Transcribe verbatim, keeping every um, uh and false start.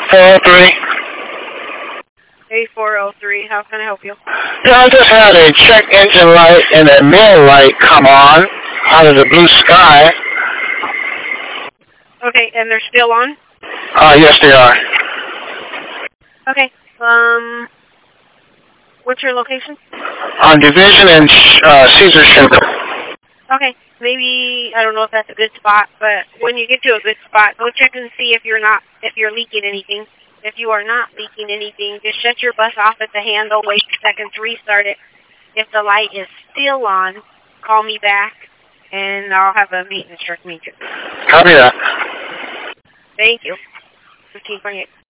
four oh three. A four oh three, how can I help you? Yeah, I just had a check engine light and a mill light come on out of the blue sky. Okay, and they're still on? Uh, yes, they are. Okay, um, what's your location? On Division and uh, Caesar Sugar. Okay, maybe, I don't know if that's a good spot, but when you get to a good spot, go check and see if you're not, if you're leaking anything. If you are not leaking anything, just shut your bus off at the handle, wait a second to restart it. If the light is still on, call me back, and I'll have a maintenance truck meet you. Copy that. Thank you. fifteen twenty-eight.